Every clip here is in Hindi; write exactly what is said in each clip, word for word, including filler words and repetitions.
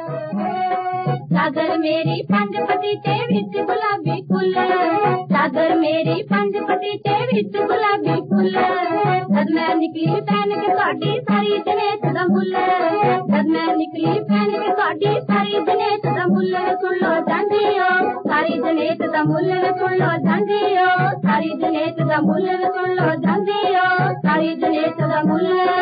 चादर मेरी पंजपति ते विच गुलाबी फुल, चादर मेरी पंजपति ते विच गुलाबी फुल, जद मैं निकली पहन के साड़ी सारी जनेत दा मुल, जद मैं निकली पहन के साड़ी सारी जनेत दा मुल, सुन लो जांदियो सारी जनेत दा मुल, सुन लो जांदियो सारी जनेत दा मुल, सुन लो जांदियो सारी जनेत दा मुल।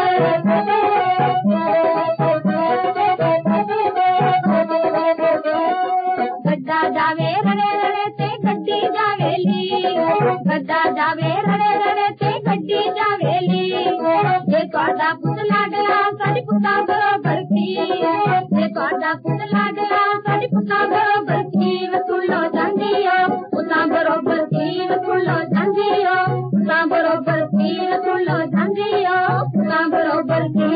गड्डा जावे रड़े रड़े ते गड्डी जावेली, गड्डा जावे रड़े रड़े ते गड्डी जावेली, जे तोड़ा पुत लाडला साडी पुता बरोबर की, जे तोड़ा पुत लाडला साडी पुता बरोबर की, सुन लो जांदियो पुता बरोबर की, सुन लो जांदियो पुता बरोबर की, सुन लो जांदियो पुता बरोबर की।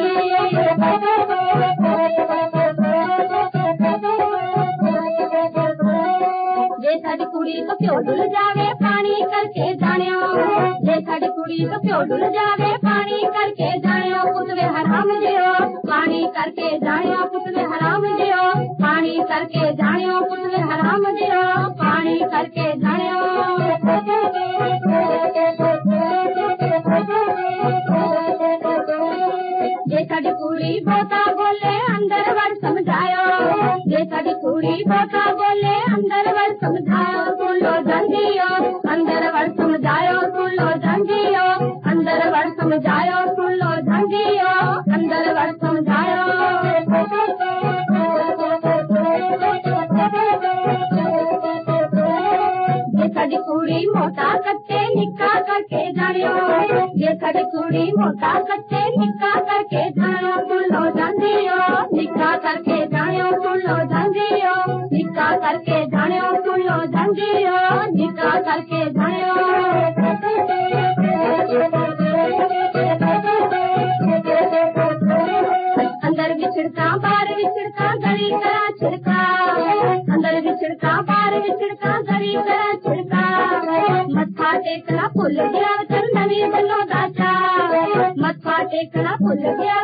जे साडी कुड़ी तो प्यो डुल जावे पानी करके जानियो, जे साडी कुड़ी तो प्यो डुल जावे पानी करके जानियो, पुत वे हराम जियो पानी करके जानियो, पुत वे हराम जियो पानी करके जानियो, पुत वे हराम जियो पानी करके जानियो। जे साडी कुड़ी बोता बोले अंदर वर समझायो, जे साडी कुड़ी बोता बोले अंदर वर समझायो, सुन लो जांदियो अंदर वर समझायो, सुन लो जांदियो अंदर वर समझायो, सुन लो जांदियो अंदर वर समझायो। जे साडी कुड़ी मोटा कच्चे निक्का करके जानियो, जे साडी कुड़ी मोटा कच्चे निक्का करके जानियो, सुन लो जांदियो निक्का करके जानियो, सुन लो जांदियो निक्का करके जानियो, सुन लो जांदियो निक्का करके जानियो। अंदर बिछड़का बाहर बिछड़का गली करा छिड़का, अंदर बिछड़का बाहर बिछड़का गली करा छिड़का, मत्था टेकना भुल गया चंदनी बनो दाचा, मत्था टेकना भुल गया